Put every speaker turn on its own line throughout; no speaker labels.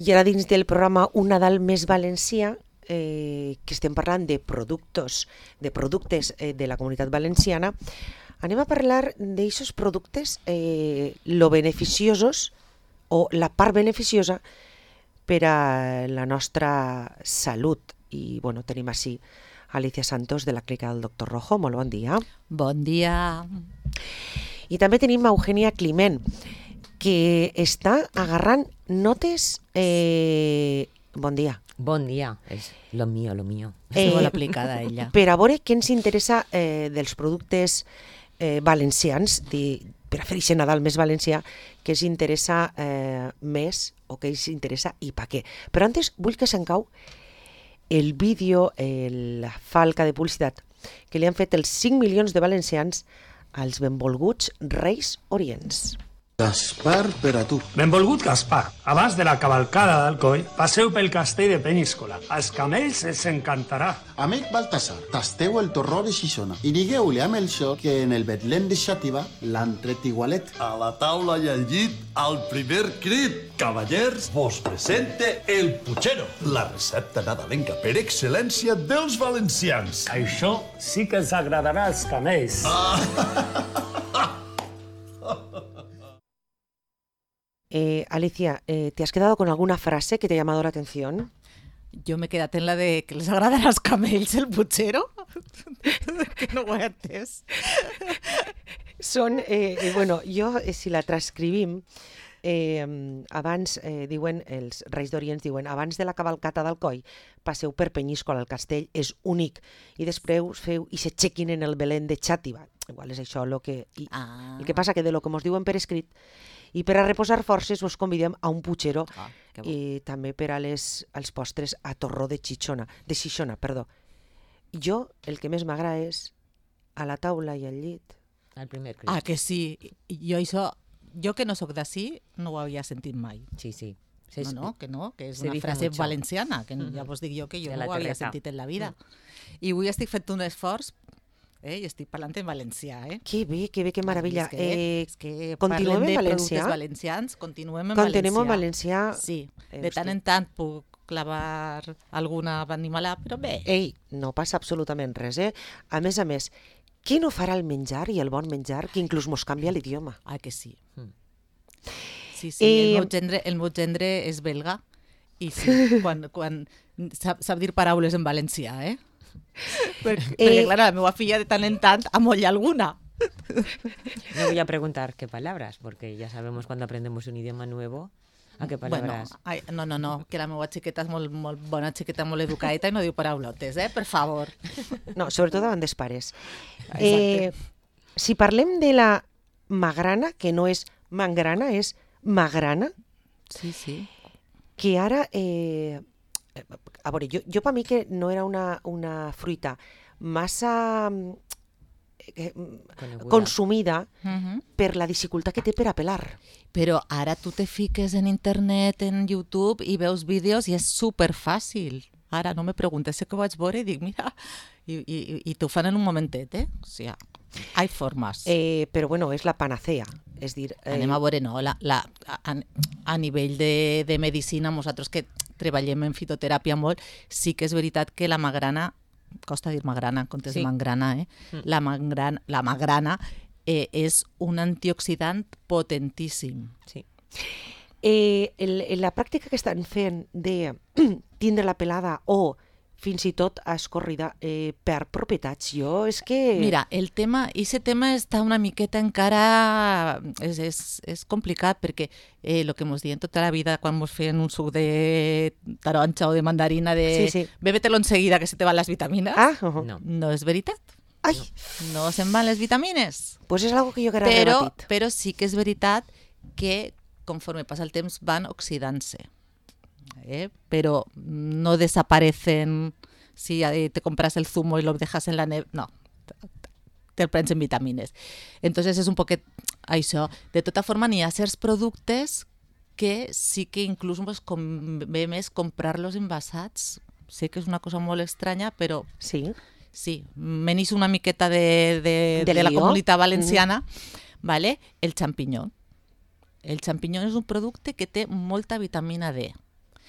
I ara dins del programa Un Nadal més valencià, que estem parlant de productes de la comunitat valenciana, anem a parlar d'aixos productes lo beneficiosos o la part beneficiosa per a la nostra salut. I bueno, tenim així Alicia Santos de la clínica del Dr. Rojo. Molt bon dia.
Bon dia.
I també tenim Eugènia Climent, que està agarrant notes... Bon dia.
Bon dia, és lo mío, lo mío.
És molt aplicada ella.
Per a veure què ens interessa dels productes valencians, per a fer aquest Nadal més valencià, què ens interessa més o què ens interessa i per què. Però antes vull que se'n cau el vídeo, la falca de publicitat que li han fet els 5 milions de valencians als benvolguts Reis Orients.
Gaspar per a tu.
Benvolgut Gaspar, abans de la cavalcada d'Alcoi, passeu pel castell de Peníscola. Als camells els encantarà.
Amic Baltasar, tasteu el torró de Xixona i digueu-li a Melxor que en el Betlem de Xàtiva l'han tret igualet.
A la taula i al llit, al primer crit. Cavallers, vos presente el puchero, la recepta nadalenca per excel·lència dels valencians.
Això sí que els agradarà als camells.
Alicia, ¿te has quedado con alguna frase que te ha llamado la atención?
Jo m'he quedat en la de que les agradarà als camells el putxero. Que no ho he entès.
Són, bueno, jo, si la transcrivim, abans, diuen, els Reis d'Orients diuen, abans de la cavalcata d'Alcoi, passeu per Penyíscola, el castell és únic, i després feu i se chequin en el Belén de Xàtiva. Igual és això el que... El que passa que de lo que mos diuen per escrit, i per a reposar forces vos convidem a un putxero i també per als postres a torró de Xixona. Jo el que més m'agrada és a la taula i al llit.
El primer crit.
Ah, que sí. Jo que no sóc d'ací no ho havia sentit mai.
Sí, sí.
No, que és una frase valenciana, que ja vos dic jo que jo no ho havia sentit en la vida. I avui estic fent un esforç i estic parlant en valencià.
Que bé, que meravella.
És que
continuem en
valencià?
valencià?
Valencians, continuem en
Continuem
valencià.
en valencià.
Sí, de tant en tant puc clavar alguna animalà, però bé.
Ei, no passa absolutament res, A més, qui no farà el menjar i el bon menjar que inclús mos canvia l'idioma?
Ah, que sí. Sí, el meu gendre és belga i sí, quan sap dir paraules en valencià, Porque claro, la meva filla de tant en tant amolla alguna.
No voy a preguntar qué palabras, porque ya sabemos cuando aprendemos un idioma nuevo a qué palabras.
Bueno, no, que la meva xiqueta és molt bona xiqueta, molt educadeta i no diu paraulotes, per favor.
No, sobretot davant dels pares.
Exacte.
Si parlem de la magrana, que no és mangrana, és magrana,
sí.
que ara... a veure, jo per mi que no era una fruita massa consumida per la dificultat que té per a pelar.
Però ara tu te fiques en internet, en YouTube, i veus vídeos i és superfàcil. Ara no me preguntes què vaig veure i dic, mira, i t'ho fan en un momentet, O sigui, hi formes.
Però bueno, és la panacea. És dir...
Anem a veure, no, a nivell de medicina, nosaltres que treballem en fitoteràpia molt, sí que és veritat que la magrana, costa dir magrana en comptes de mangrana, la magrana és un antioxidant potentíssim.
Sí. La pràctica que estan fent de tindre la pelada o fins i tot escorrida per propietats, jo és que...
Mira, ese tema està una miqueta encara... És complicat perquè el que ens diuen tota la vida quan ens feien un suc de taronja o de mandarina de bébetelo enseguida que se te van les vitamines. No és veritat.
Ai!
No se'n van les vitamines.
Pues és algo que jo que era rebatit.
Però sí que és veritat que conforme passa el temps van oxidant-se. Pero no desaparecen si te compras el zumo y lo dejas en la nevera, no, te el prens en vitamines. Entonces és un poquet això. De tota forma, n'hi ha certs productes que sí que inclús convé més comprar-los envasats. Sé que és una cosa molt estranya, però
sí,
menys una miqueta de la comunitat valenciana, vale? El xampinyó. El xampinyó és un producte que té molta vitamina D.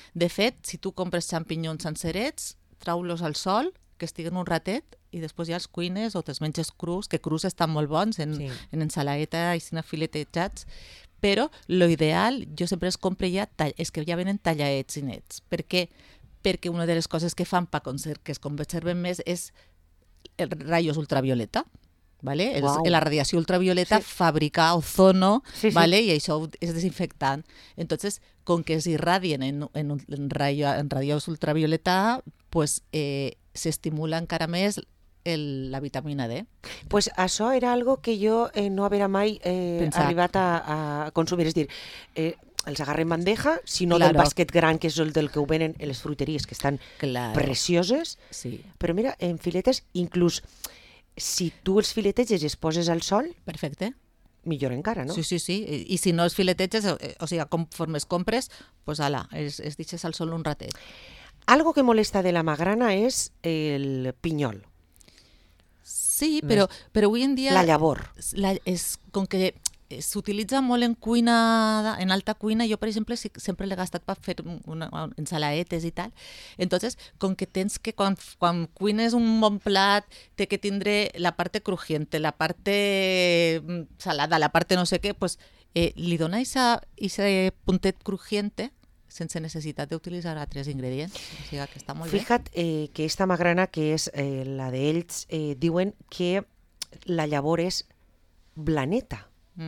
De fet, si tu compres xampinyons sencerets, trau-los al sol, que estiguen un ratet, i després ja els cuines o te'ls menges crus, que crus estan molt bons en ensalaeta i filetejats, però lo ideal, jo sempre els compro ja, és que ja venen tallaets i nets. Per què? Perquè una de les coses que fan que es conserven més és els rayos ultravioleta. ¿Vale?
Wow.
La radiació ultravioleta fabrica ozono,
Sí, sí.
¿vale? Y això és desinfectant. Entonces, con que es irradien en rayos ultravioleta, pues se estimula encara més la vitamina D.
Pues això era algo que jo no havia mai
Pensat.
arribat a consumir. És dir, els agarrem bandeja, si no del
Claro.
basquet gran, que és el del que ho venen en les fruiteries, que estan
Claro.
precioses,
Sí,
però mira, en filetes, inclús si tu els fileteges i es poses al sol,
perfecte.
millor encara, no?
Sí, sí, sí. I si no els fileteges, o sigui, conforme es compres, pues ala, es deixes al sol un ratet.
Algo que molesta de la magrana és el pinyol,
Sí, però avui en dia...
la llavor.
És com que s'utilitza molt en cuina, en alta cuina. Jo, per exemple, sempre l'he gastat per fer ensalaetes i tal. Entonces, com que tens que, quan cuines un bon plat, té que tindre la parte crujiente, la parte salada, la parte no sé què, pues, li dona ese puntet crujiente sense necessitat d'utilitzar altres ingredients. O sigui que està molt bé.
Fija't que esta magrana, que és la d'ells, diuen que la llavor és blaneta.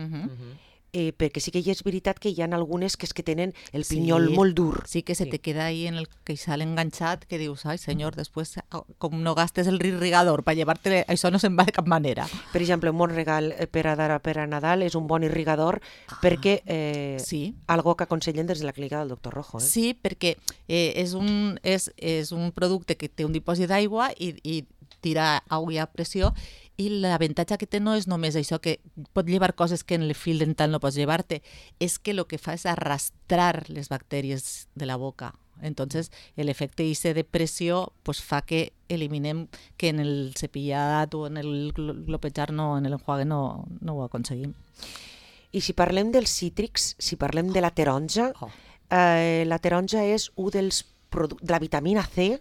Perquè sí que hi és veritat que hi ha algunes que és que tenen el pinyol molt dur.
Sí, que se te queda ahí en el queixal enganxat, que dius, ai senyor, després com no gastes el irrigador per llevar-te, això no se'n va de cap manera.
Per exemple, un bon regal per a Nadal és un bon irrigador perquè
Sí.
algo que aconsellen des de la clínica del doctor Rojo.
Sí, perquè és un producte que té un dipòsit d'aigua i tira aigua a pressió, i l'avantatge que té no és només això, que pot llevar coses que en el fil dental no pots llevar-te, és que el que fa és arrastrar les bactèries de la boca. Entonces, el efecte ese de pressió pues, fa que eliminem que en el cepillat o en el glopejar, en el enjuague no ho aconseguim.
I si parlem dels cítrics, si parlem de la taronja, la taronja és un dels de la vitamina C,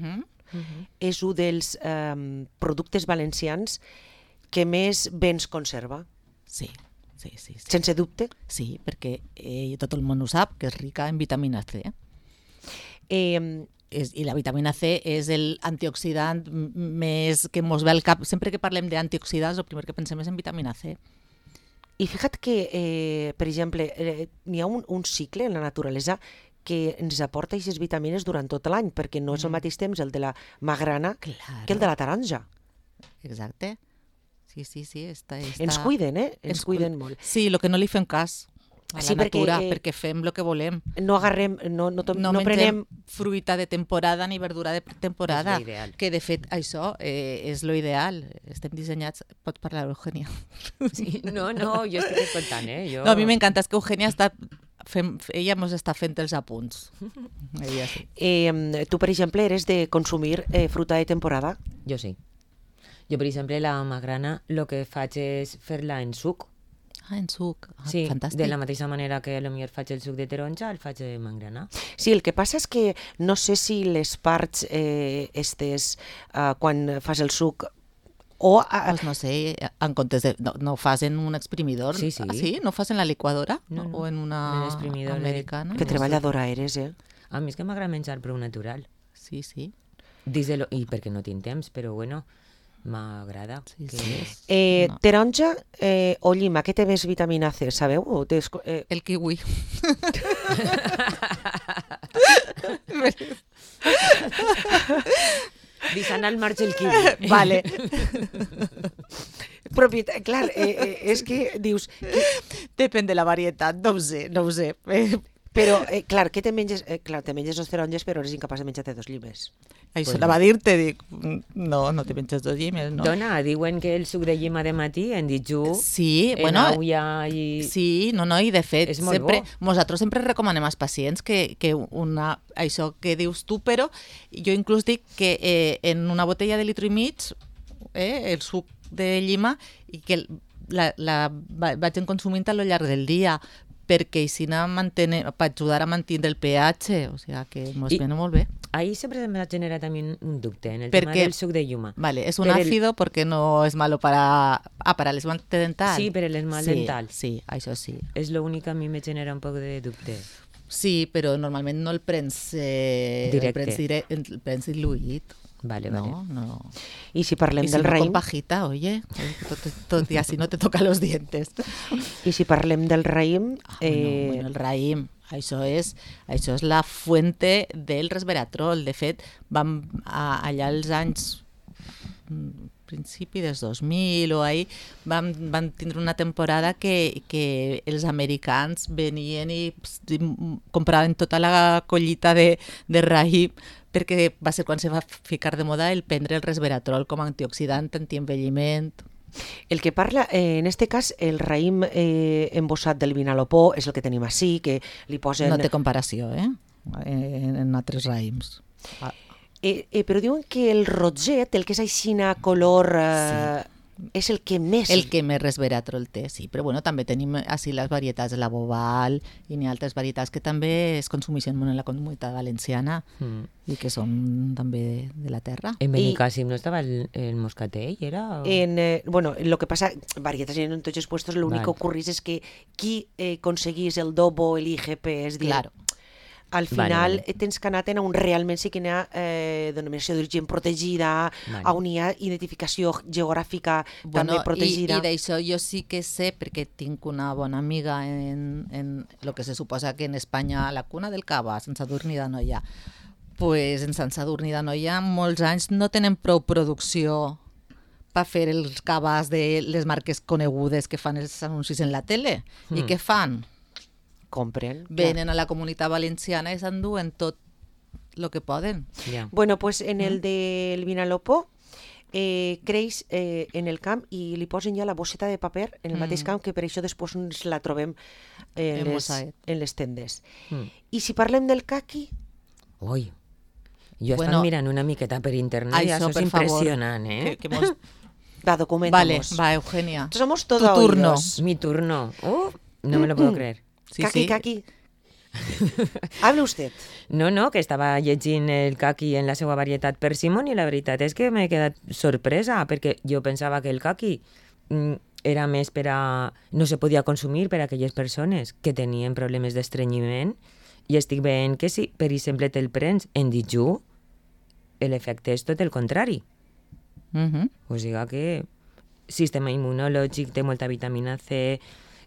és un dels productes valencians que més bé ens conserva,
Sí.
sense dubte.
Sí, perquè tot el món ho sap, que és rica en vitamina C. I la vitamina C és l'antioxidant més que ens ve al cap. Sempre que parlem d'antioxidants, el primer que pensem és en vitamina C.
I fixa't que, per exemple, n'hi ha un cicle en la naturalesa que ens aporta aquestes vitamines durant tot l'any, perquè no és al mateix temps el de la magrana que el de la taronja.
Exacte. Sí.
Ens cuiden, Ens cuiden molt.
Sí, el que no li fem cas a la natura, perquè fem el que volem.
No agarrem, no
mengem
prenem...
fruita de temporada ni verdura de temporada,
És l'ideal.
que de fet això és lo ideal. Estem dissenyats... Pots parlar, Eugènia?
Sí, no, jo estic escoltant, Jo...
No, a mi m'encanta, és que Eugènia ella ens està fent els apunts. Ella sí.
Tu, per exemple, eres de consumir fruta de temporada?
Jo sí. Jo, per exemple, la magrana, el que faig és fer-la en suc.
En suc.
Sí,
Fantàstic.
de la mateixa manera que potser faig el suc de taronja, el faig de magrana.
Sí, el que passa és que no sé si les parts quan fas el suc
Pues no sé, en comptes de... No ho fas en un exprimidor?
Sí.
Ah, sí? No ho fas en la licuadora?
No.
O en una
En l'exprimidor
americana?
Que treballadora eres,
A mi és que m'agrada menjar prou natural.
Sí.
I perquè no tinc temps, però bueno, m'agrada.
Sí.
Taronja o llima, què té més vitamina C, sabeu?
El kiwi.
Deixant al marge el kiwi.
Vale.
Clar, és que dius...
Depèn de la varietat, no ho sé.
Però, clar, què te menges? Clar, te menges dos taronges, però eres incapaç de menjar-te dos llimes.
Això anava a dir-te, dic, no te menges dos llimes, no?
Dona, diuen que el suc de llima de matí, en dijú,
Sí,
en
bueno...
aulla i...
Sí, i de fet,
És molt
sempre,
bo.
nosaltres sempre recomanem als pacients que això que dius tu, però jo inclús dic que en una botella de litro i mig, el suc de llima, i que la vaig consumint a lo llarg del dia, perquè així per ajudar a mantenir el pH, o sigui que mos viene molt bé.
Ahí siempre se me ha generado también un dubte en el
Porque-
tema del suc de lluma.
Vale, es un
Pero
ácido porque no es malo para l'esmalte dental.
Sí, per l'esmalt dental.
Sí, això sí.
És l'únic que a mi me genera un poc de dubte.
Sí, però normalment no el prens
Directe.
el prens diluït.
Vale.
No.
I si parlem
Y si
del
no, con
raïm,
pajita, oye, y así no te toca los dientes.
i si parlem del raïm,
Bueno, el raïm, això és la fuente del resveratrol. De fet, allà als anys principi dels 2000 o ahí van tindre una temporada que els americans venien i compraven tota la collita de raïm, perquè va ser quan se va ficar de moda el prendre el resveratrol com a antioxidant, antienvelliment.
el que parla, en este cas, el raïm embossat del vinalopó és el que tenim així, que li posen...
No té comparació, en altres raïms.
Però diuen que el roget, el que és aixina color, és el que més...
El que més resveratrol té, sí. Però bueno, també tenim així les varietats de la Boval i n'hi ha altres varietats que també es consumeixen molt en la comunitat valenciana i que són també de la terra.
En Benicàssim no estava el moscatell, era?
Bueno, lo que pasa, varietats en tots els puestos, lo únic que ocurrís és que qui conseguís el DOBO, el IGP, és dir...
Claro.
Al final
Vale.
tens que anar a un realment sí que n'hi ha denominació d'origen protegida,
Vale.
on hi ha identificació geogràfica també protegida.
I d'això jo sí que sé, perquè tinc una bona amiga en lo que se suposa que en Espanya, la cuna del cava, a Sant Sadurní d'Anoia, pues en Sant Sadurní d'Anoia molts anys no tenen prou producció per fer els cavas de les marques conegudes que fan els anuncis en la tele. I què fan?
Compren.
Venen a la comunitat valenciana i s'enduen tot el que poden.
Ja.
Bueno, pues en el del Vinalopó creix en el camp i li posen ja la bosseta de paper en el mateix camp, que per això després ens la trobem
En Mosaet.
en les tendes. I si parlem del caqui,
Ui, jo he
Bueno,
estat mirant una miqueta per internet i això és
per favor,
impressionant,
que mos...
va,
Vale,
documentamos.
va, Eugenia.
Somos
Tu
todo
turno.
oídos.
Mi turno. No me lo puedo creer.
Sí,
Caqui,
sí.
caqui. Hable usted.
No, que estava llegint el caqui en la seva varietat persimmon i la veritat és que m'he quedat sorpresa perquè jo pensava que el caqui era més per a... no se podia consumir per a aquelles persones que tenien problemes d'estrenyiment i estic veient que si, per exemple, te'l prens en dijú, l'efecte és tot el contrari. O sigui que sistema immunològic, té molta vitamina C,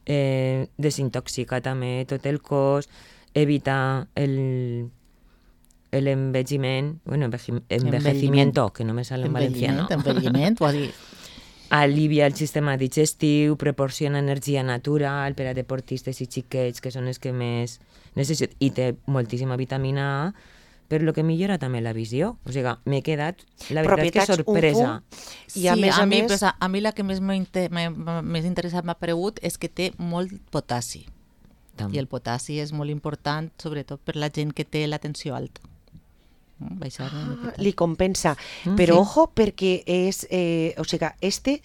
desintoxica també tot el cos, evita el envejiment, bueno, envejecimiento, que no me sale en valenciano.
Envelliment, ho has dit.
Alivia el sistema digestiu, proporciona energia natural per a deportistes i xiquets, que són els que més necessiten, i té moltíssima vitamina A, per lo que millora també la visió. O sigui, m'he quedat, la veritat, que
Propietats
sorpresa.
I a més a més...
Pues a mi la que més més interessat m'ha paregut és que té molt potassi. I el potassi és molt important, sobretot per la gent que té la tensió alta. Baixar una miqueta.
Li compensa. Però ojo, perquè és... o sigui, este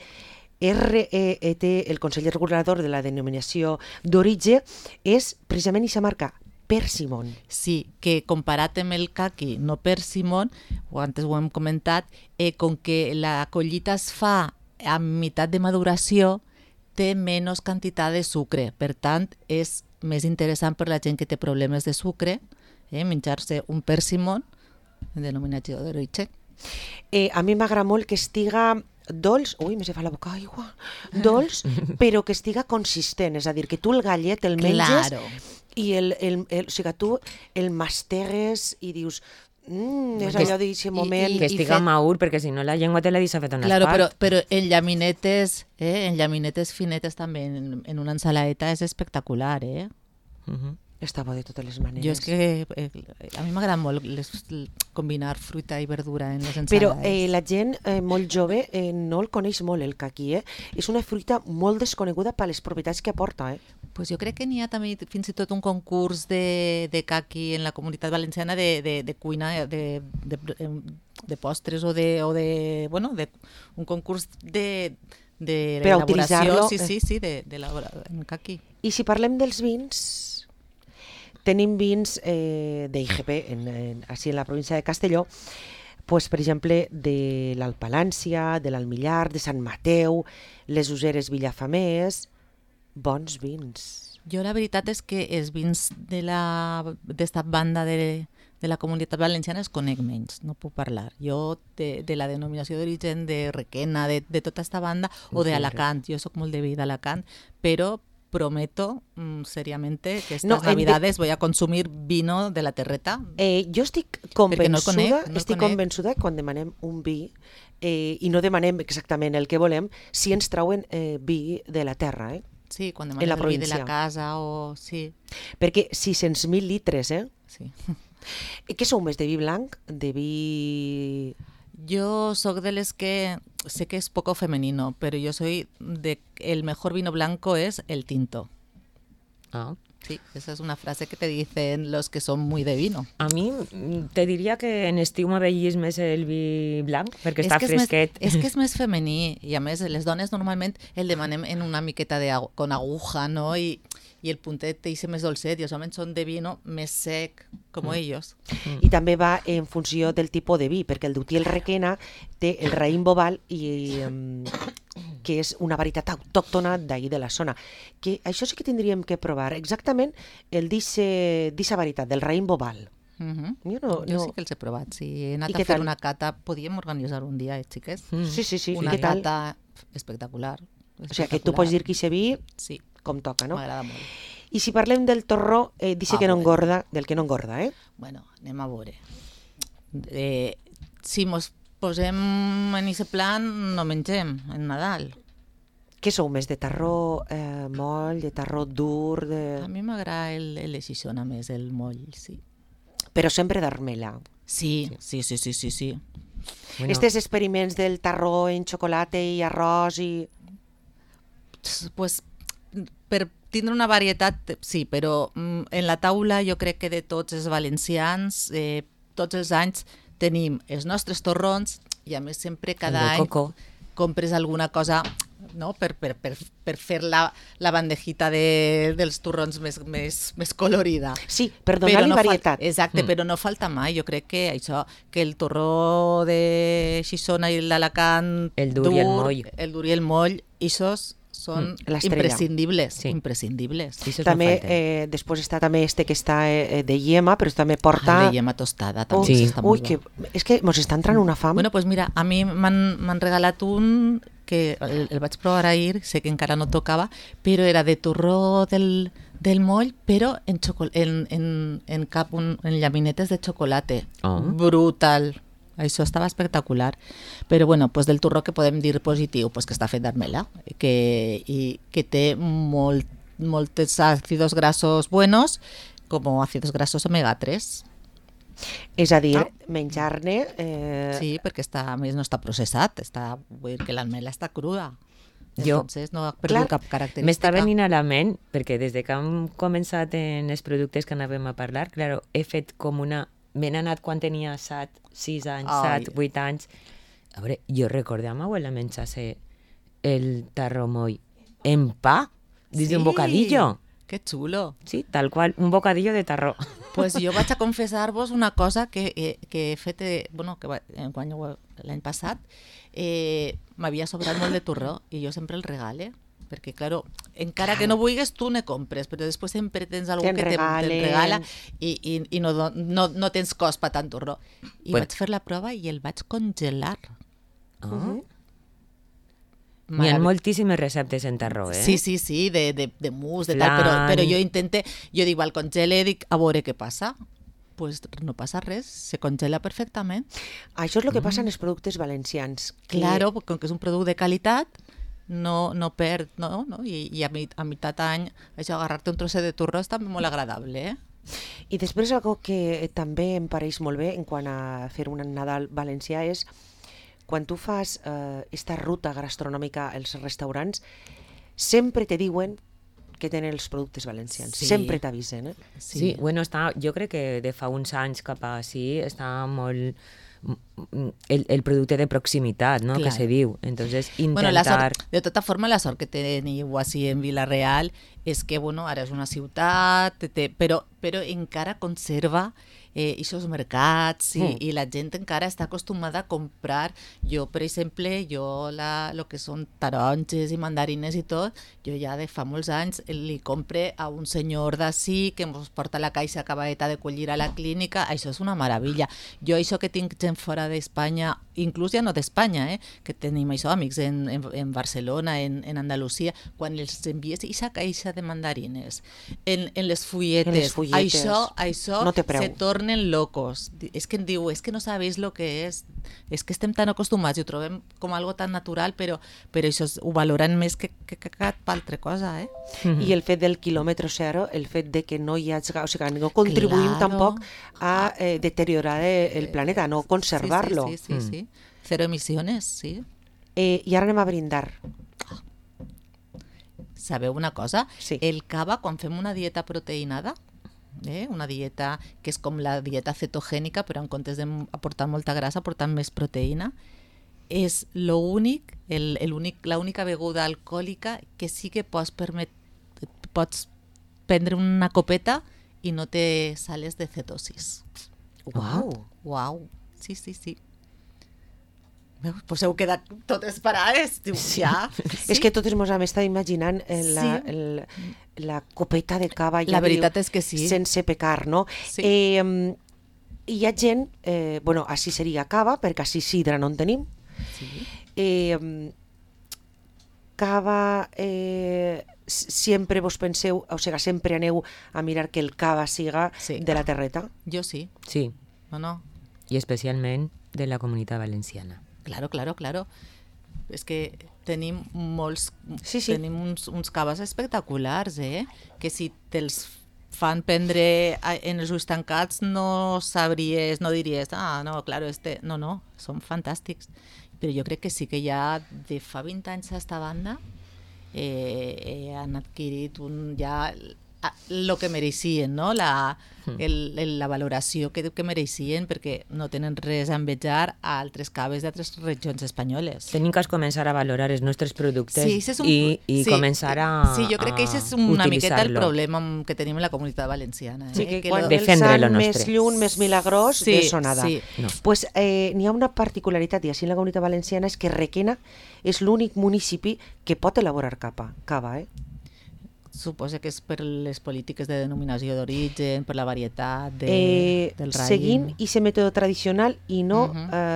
RET, el Consell Regulador de la Denominació d'Origen, és precisament aquesta marca, Persimmon.
Sí, que comparat amb el caqui, no persimmon, o antes ho hem comentat, com que la collita es fa a meitat de maduració, té menys quantitat de sucre. Per tant, és més interessant per la gent que té problemes de sucre, menjar-se un persimmon, en denominació d'origen.
A mi m'agrada molt que estiga dolç, ui, me se fa la boca aigua, dolç, però que estiga consistent, és a dir, que tu el gallet el menges i o sigui, tu el mastegues i dius, és allò d'aquest moment...
Que estiga madur, perquè si no la llengua te la deixa fet un espart.
Claro, però en llaminetes finetes també, en una ensaladeta és espectacular,
Està bo de totes les maneres.
Jo és que a mi m'agrada molt combinar fruita i verdura en les ensalades.
Però la gent molt jove no el coneix molt, el caqui. És una fruita molt desconeguda per les propietats que aporta.
Pues jo crec que n'hi ha també fins i tot un concurs de caqui en la comunitat valenciana de cuina, de postres o de un concurs de de
Per a
l'elaboració,
utilitzar-lo,
sí, de l'elaboració en caqui.
I si parlem dels vins, tenim vins d'IGP, així en la província de Castelló, pues, per exemple, de l'Alpalància, de l'Almillar, de Sant Mateu, les Useres Villafamés, bons vins.
Jo la veritat és que els vins d'esta banda de la comunitat valenciana els conec menys, no puc parlar. Jo de la denominació d'origen de Requena, de tota esta banda, o d'Alacant, jo soc molt de vi d'Alacant, però prometo seriamente que estas navidades voy a consumir vino de la terreta.
Jo estic convençuda que quan demanem un vi i no demanem exactament el que volem, si ens trauen vi de la terra,
Sí, quan demanem el vi de la casa o... Sí.
Perquè 600.000 litres,
Sí.
Què sou més, de vi blanc, de vi...
Yo soy de les que sé que es poco femenino, pero yo soy de el mejor vino blanco es el tinto.
Ah.
Sí, esa es una frase que te dicen los que son muy de vino.
A mi te diria que en estiu m'avellís més el vi blanc, perquè està fresquet.
És que és més femení, i a més les dones normalment el demanem en una miqueta con aguja, ¿no? I el puntet té més dolcet, i els homes són de vino més sec, com ells.
I també va en funció del tipus de vi, perquè el d'Utiel Requena té el raïm Bobal, que és una varietat autòctona d'ahir de la zona. Que això sí que tindríem que provar, exactament el d'eixa varietat, del raïm Bobal.
Jo sí que els he provat, sí. He anat a fer una cata, podíem organitzar un dia, xiques?
Sí.
Una cata espectacular.
O sigui, que tu pots dir que aquest vi,
sí,
com toca, no?
M'agrada molt.
I si parlem del torró, dice que no engorda, del que no engorda,
Bueno, anem a veure. Si mos posem en aquest plan, no mengem en Nadal.
Què sou més, de tarró moll, de tarró dur?
A mi m'agrada el Xixona més, el moll, sí.
Però sempre d'armela.
Sí.
Bueno.
Estes experiments del tarró en xocolata i arròs i...
Pues, per tindre una varietat, sí, però en la taula jo crec que de tots els valencians, tots els anys tenim els nostres torrons i a més sempre cada any compres alguna cosa, no? per fer la bandejita dels torrons més colorida.
Sí, per donar-li varietat.
Exacte, però no falta mai. Jo crec que això, que el torró de Xixona i l'Alacant
el dur i el moll,
ixos són imprescindibles. Sí. Imprescindibles.
També, després està també que està de yema, però també porta...
de yema tostada, també està molt bo.
És que mos està entrant una fam.
Bueno, pues mira, a mi m'han regalat un que el vaig provar ahir, sé que encara no tocava, però era de torró del moll, però en llaminetes de xocolata. Brutal. Això estava espectacular. Però bueno, pues del torró que podem dir positiu, pues que està fet d'armela, que té molts ácidos grasos buenos, com ácidos grasos omega 3.
És a dir, menjar-ne...
Sí, perquè a més no està processat, vull dir que l'almela està cruda. Entonces no ha perdut cap característica.
M'està venint a la ment, perquè des que hem començat en els productes que anàvem a parlar, claro, he fet com una... Me n'he anat quan tenia 6 anys, 7, 8 anys. A veure, jo recordo a ma abuela menjar-se el tarro moll en pa, dins d'un bocadillo.
Que xulo.
Sí, tal qual, un bocadillo de tarro.
Pues jo vaig a confessar-vos una cosa que he fet, l'any passat, m'havia sobrat molt de torró i jo sempre el regale. Perquè, claro, encara que no vulguis, tu ne compres, però després sempre tens algú que te'n regala i no tens cost per tant torró. I vaig fer la prova i el vaig congelar.
Hi ha moltíssimes receptes en tarró,
Sí, de mousse, de tal, però jo dic, el congele, dic, a veure què passa. Pues no passa res, se congela perfectament.
Això és el que passa en els productes valencians.
Claro, com que és un producte de qualitat, no perd, no? I a meitat d'any això, agarrar-te un trosset de torró està molt agradable,
I després algo que també em pareix molt bé en quant a fer un Nadal valencià és quan tu fas esta ruta gastronòmica als restaurants, sempre te diuen que tenen els productes valencians. Sí. Sempre t'avisen,
Sí, bueno, jo crec que de fa uns anys cap a així està molt el producte de proximitat, no?
Clar.
Que se diu. Entonces,
Bueno,
intentar...
de tota forma, la sort que teniu així en Vila-real és que, bueno, ara és una ciutat, però encara conserva aquests mercats i la gent encara està acostumada a comprar. Jo, per exemple, el que són taronges i mandarines i tot, jo ja de fa molts anys li compre a un senyor d'ací que ens porta la caixa acabadeta de collir a la clínica. Això és una meravella. Jo això que tinc gent fora d'Espanya, inclús ja no d'Espanya, que tenim això, amics en Barcelona, en Andalusia, quan els envies aquesta caixa de mandarines en les fulletes, això
no té preu.
se tornen locos. És que em diu, és que no sabeu lo que és que estem tan acostumats i ho trobem com algo tan natural, però això ho valoren més que cap altra cosa,
I el fet del quilòmetre zero, el fet de que no hi hagi... O sigui, no contribuïm tampoc a deteriorar el planeta, no conservar-lo.
Sí. Cero emisiones, sí.
I ara anem a brindar.
Sabeu una cosa?
Sí.
El cava, quan fem una dieta proteïnada, una dieta que és com la dieta cetogènica, però en comptes d'aportar molta grasa, aportant més proteïna, és l'única beguda alcohòlica que sí que pots prendre una copeta i no te sales de cetosis. Uau. Sí. Pues heu quedat totes parades. Diu, ja.
És que totes mos hem estat imaginant la copeta de cava, ja
la veritat és que sí.
Sense pecar, no?
Sí.
Hi ha gent, bueno, així seria cava, perquè així sidra no en tenim.
Sí.
Cava, sempre vos penseu, o sigui, sempre aneu a mirar que el cava siga de la terreta?
Jo sí.
Sí.
No.
I especialment de la Comunitat Valenciana.
Claro. És que tenim tenim uns caves espectaculars, que si te'ls fan prendre en els ulls tancats no sabries, no diries, no, claro, no, són fantàstics. Però jo crec que sí que ja de fa 20 anys a esta banda han adquirit el que mereixien, no? La valoració que mereixien, perquè no tenen res a envejar a altres caves d'altres regions espanyoles.
Tenim que començar a valorar els nostres productes
i
començar a
Sí, jo crec que això és una miqueta el problema que tenim en la Comunitat Valenciana.
Sí, que quan
el
sant més lluny, més milagrós, de sonada.
Sí.
No.
Pues n'hi ha una particularitat, i així en la Comunitat Valenciana, és que Requena és l'únic municipi que pot elaborar cava,
Suposa que és per les polítiques de denominació d'origen, per la varietat del raïm.
Seguint aquest mètode tradicional i no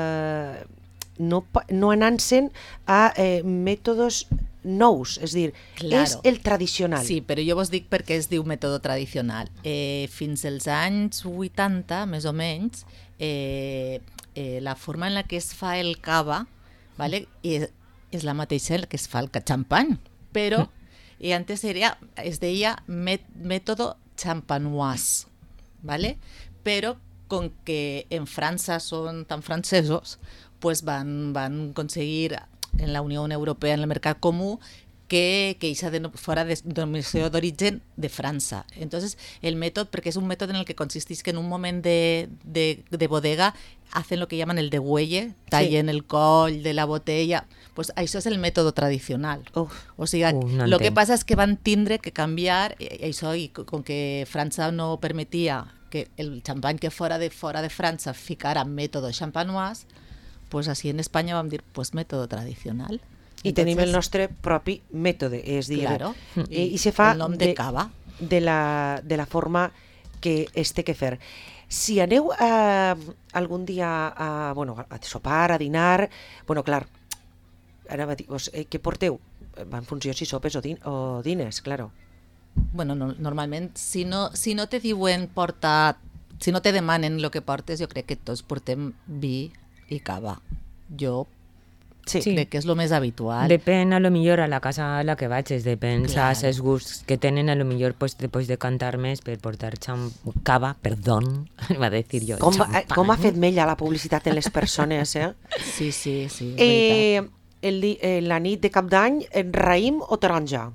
anant-se'n a mètodes nous, és a dir, és el tradicional.
Sí, però jo vos dic perquè es diu mètode tradicional. Fins als anys 80, més o menys, la forma en la que es fa el cava, és la mateixa que es fa el xampany, però i antes es deia mètode champanois, però com que en França són tan francesos, pues van aconseguir en la Unió Europea, en el mercat comú, que fuera de denominació d'origen de França. Entonces, el método, porque es un método en el que consistís que en un moment de bodega hacen lo que llaman el degüelle, tallen el coll de la botella, pues això és el mètode tradicional. O sigui, lo que passa és que van tindre que canviar això, i com que França no permetia que el xampany que fora de França ficara mètode champanois, pues així en Espanya vam dir, pues mètode tradicional.
I tenim el nostre propi mètode, és dir, i se fa
el nom de cava
de la forma que es té que fer. Si aneu algun dia a sopar, a dinar, clar, ara què porteu? En funció si sopes o dines, claro.
Bueno, normalment, si no te diuen si no te demanen el que portes, jo crec que tots portem vi i cava. Jo crec que és el més habitual.
Depèn, a lo millor, a la casa a la que vaig, depèn els gusts que tenen, a lo millor després de cantar més per portar cava, va dir jo.
Com ha fet mella la publicitat en les persones,
Sí,
la nit de Cap d'Any, raïm o taronja?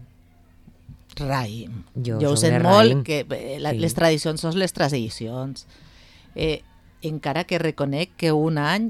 Raïm. Jo ho sent molt, que les tradicions són les tradicions. encara que reconec que un any,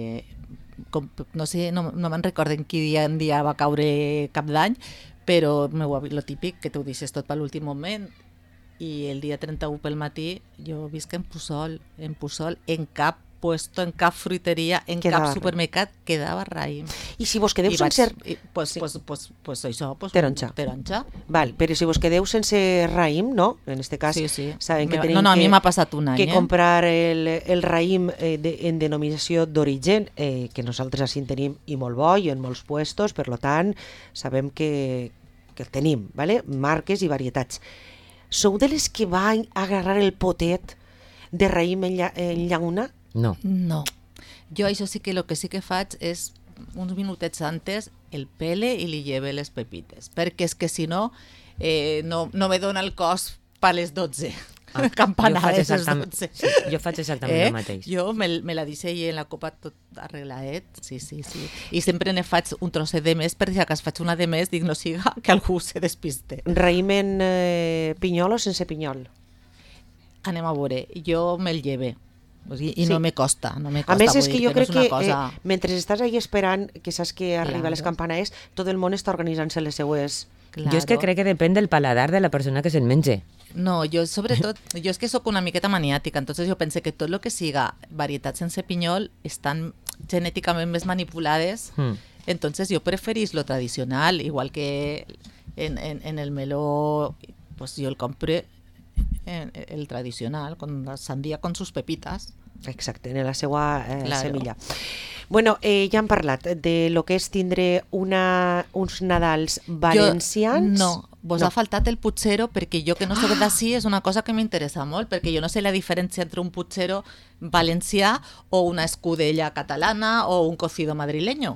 no sé, no me'n recordo en quin dia va caure Cap d'Any, però lo típic, que t'ho deixes tot per l'últim moment, i el dia 31 pel matí jo visc en Puçol, en cap puesto, en cap fruiteria, en cap supermercat quedava raïm.
I si vos quedeu sense...
Pues això,
taronja. Val, però si vos quedeu sense raïm, no? En este cas,
sí.
saben que tenim
a mi m'ha passat un any,
que comprar el raïm en denominació d'origen, que nosaltres així en tenim i molt bo, i en molts puestos, per tant, sabem que el tenim, ¿vale? Marques i varietats. Sou de les que va agarrar el potet de raïm en llauna?
No.
No. Jo això sí que el que sí que faig és uns minutets antes el pele i li lleve les pepites, perquè és que si no, no me dona el cos per les 12. Campanades les 12.
Jo faig exactament el mateix.
Jo me la deixo en la copa tot arregladet, sí. I sempre ne faig un trosset de més, per si acaso faig una de més, dic no siga que algú se despiste.
Raïm en pinyol o sense pinyol?
Anem a veure, jo me'l lleve. I no me costa.
A més, és que jo crec que mentre estàs ahí esperant, que saps que arriba les campanades, tot el món està organitzant-se les seues...
Jo és que crec que depèn del paladar de la persona que se'l menja.
No, jo sobretot, jo és que sóc una miqueta maniàtica, entonces jo pense que tot el que siga varietats sense pinyol estan genèticament més manipulades, entonces jo preferís lo tradicional, igual que en el meló, pues jo el compre el tradicional, con la sandía con sus pepitas.
Exacte, en la seva semilla. Bueno, ja hem parlat de lo que és tindre uns Nadals valencians.
No, vos ha faltat el puchero, perquè jo que no soc d'ací és una cosa que m'interessa molt, perquè jo no sé la diferència entre un puchero valencià o una escudella catalana o un cocido madrileño.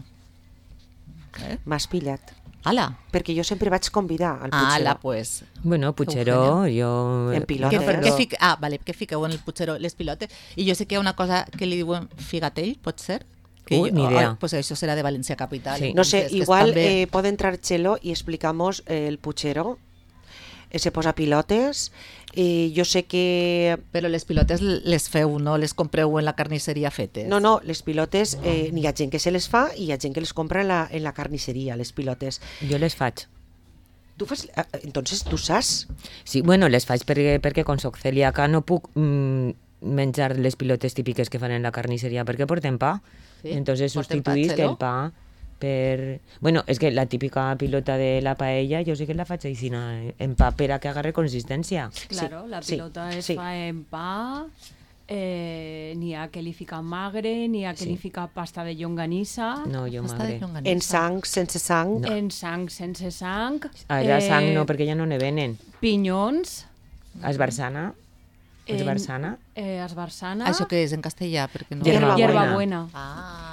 M'has pillat.
Ala.
Perquè jo sempre vaig convidar al puchero.
Ala, pues.
Bueno, puchero, jo...
En pilotes.
Vale, què fiqueu en el puchero? Les pilotes. I jo sé que hi ha una cosa que li diuen figatell, pot ser?
Ni idea.
Pues això serà de València Capital.
Sí.
No sé, igual puede entrar Chelo y explicamos el puchero. Se posa pilotes. Jo sé que...
Però les pilotes les feu, no les compreu en la carnisseria fetes?
No, les pilotes, n'hi ha gent que se les fa i hi ha gent que les compra en la carnisseria, les pilotes.
Jo les faig.
Tu fas... Entonces, tu saps?
Sí, bueno, les faig perquè com soc celíaca no puc menjar les pilotes típiques que fan en la carnisseria perquè porten pa.
Sí?
Entonces substituïsc el pa per... Bueno, és que la típica pilota de la paella jo sí que la faig així en pa per a que agarre consistència.
Claro, la pilota es fa en pa, n'hi ha que li fica magre, n'hi ha que li fica pasta de llonganissa.
No, jo magre.
En sang, sense sang?
No. En sang, sense sang.
Allà sang no, perquè ja no ne venen.
Pinyons.
Esbarzana. Esbarzana.
Esbarzana.
Això què és en castellà? Perquè no...
Hierbabuena.
Ah.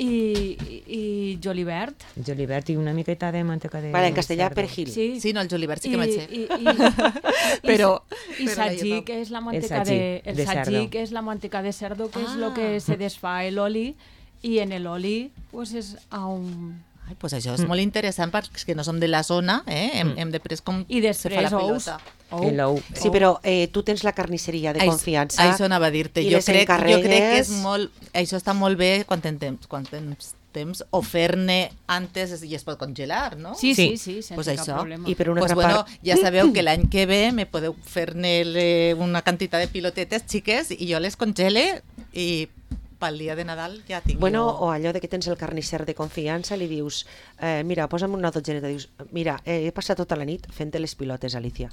I julivert.
Julivert i una miqueta de manteca de...
Vale, en castellà perejil.
Sí, no, el julivert sí que me'n sé.
I satgik és la manteca de satgik és la manteca de cerdo, que és lo que se desfà l'oli, i en l'oli pues és a un...
Ai, pues això és molt interessant perquè no som de la zona, hem de pres com
I després ous.
Sí, però tu tens la carnisseria de confiança.
Això anava a dir-te. Jo crec que és molt... Això està molt bé quan tens temps o fer-ne antes i es pot congelar, no?
Sí, sense cap problema.
I per una altra part...
Ja sabeu que l'any que ve me podeu fer-ne una quantitat de pilotetes xiques i jo les congele i pel dia de Nadal ja tinc
o allò de que tens el carnisser de confiança, li dius, mira, posa'm una dotzeneta, dius, mira, he passat tota la nit fent les pilotes, Alicia.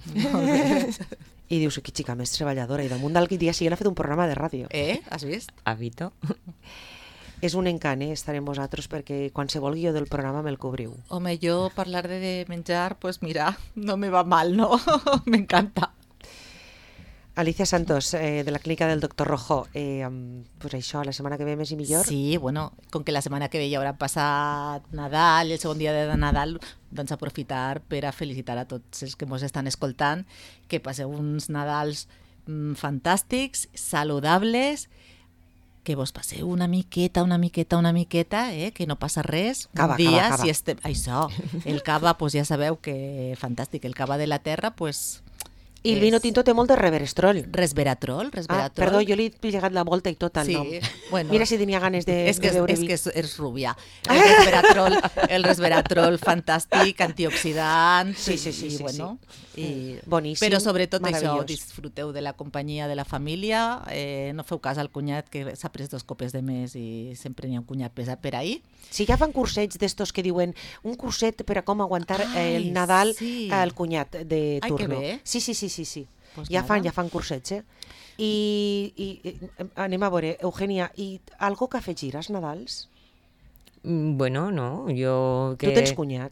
I dius, que xica més treballadora, i damunt del dia siguin ha fet un programa de ràdio.
Has vist?
Habito.
És
un encant, estar amb vosaltres, perquè qualsevol guió del programa me'l cobriu.
Home, jo parlar de menjar, pues mira, no me va mal, no? M'encanta.
Alicia Santos, de la clínica del Dr. Rojo, pues això, la setmana que ve més i millor.
Sí, bueno, com que la setmana que ve ja haurà passat Nadal, el segon dia de Nadal, doncs aprofitar per a felicitar a tots els que ens estan escoltant, que passeu uns Nadals fantàstics, saludables, que vos passeu una miqueta, que no passa res.
Cava.
Si estem... Això, el cava, pues ja sabeu que fantàstic, el cava de la terra, pues...
I el vino tinto té molt de resveratrol.
Resveratrol.
Perdó, jo li he plegat la volta i tot al nom.
Bueno,
mira si tenia ganes de beure vi.
És que és rubia. El resveratrol fantàstic, antioxidant.
Sí. Boníssim,
però sobretot això, disfruteu de la companyia de la família, no feu cas al cunyat que s'ha pres 2 copes de més i sempre n'hi ha un cunyat pesat per ahir.
Sí, ja fan cursets d'estos que diuen un curset per a com aguantar el Nadal al cunyat de turno.
Ai, que bé.
Sí.
Pues
ja fan cursets, I anem a veure, Eugènia, i algo que afegiràs Nadals?
Bueno, no, jo...
Tu tens cunyat?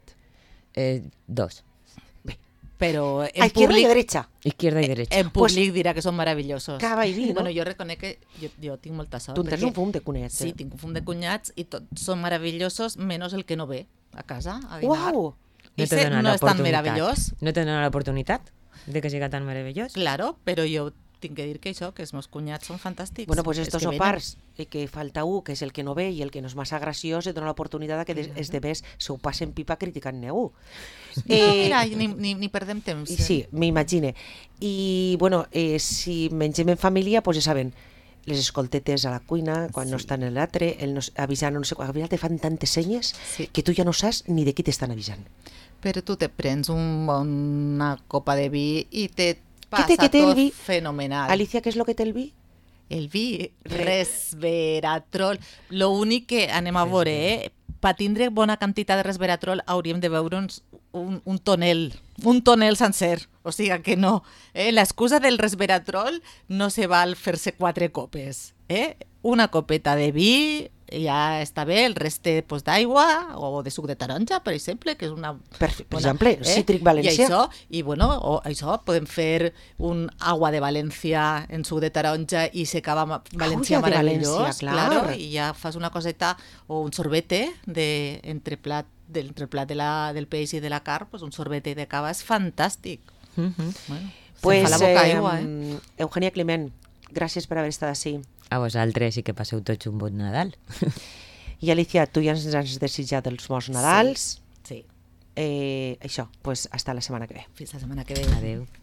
2.
Però
a izquierda y derecha.
Izquierda y derecha.
En públic dirà que són meravellosos.
Cava i vi, no?
Bueno, jo reconec que jo tinc molta sort.
Tu tens un fum de cunyats.
Sí, tinc un fum de cunyats i tots són meravellosos, menys el que no ve a casa a dinar.
Uau!
No és tan meravellós.
No te dona l'oportunitat de que siga tan meravellós.
Claro, però jo tinc que dir que això, que els meus cunyats són fantàstics.
Bueno, pues estos sopars, que falta un, que és el que no ve i el que no és massa graciós, et dona l'oportunitat que els de més se ho passen pipa criticant-ne-ho.
Mira, ni perdem temps.
Sí, m'imagine. I, bueno, si mengem en família, pues ja saben, les escoltetes a la cuina, quan no estan en l'altre, avisant, no sé, a vegades te fan tantes senyes que tu ja no saps ni de qui t'estan avisant.
Però tu te prens una copa de vi i te passa tot fenomenal.
Alicia, què és el que té el vi?
El vi, resveratrol. Lo únic que anem a veure, per tindre bona quantitat de resveratrol hauríem de beure'ns un tonel sencer. O sigui que no. L'excusa del resveratrol no se val fer-se 4 copes. Una copeta de vi ja està bé, el reste d'aigua o de suc de taronja, per exemple, que és una...
Per exemple, cítric valencià.
I això, podem fer un agua de València en suc de taronja i se cava valencià meravellós, claro, i ja fas una coseta o un sorbete entre plat del peix i de la carn, pues un sorbete de cava és fantàstic. Bueno,
pues,
fa la boca aigua,
Eugènia Climent, gràcies per haver estat així.
A vosaltres i que passeu tots un bon Nadal.
I Alicia, tu ja ens has desitjat els bons Nadals.
Sí.
Això, pues hasta la setmana que ve.
Fins la setmana que ve.
Adéu.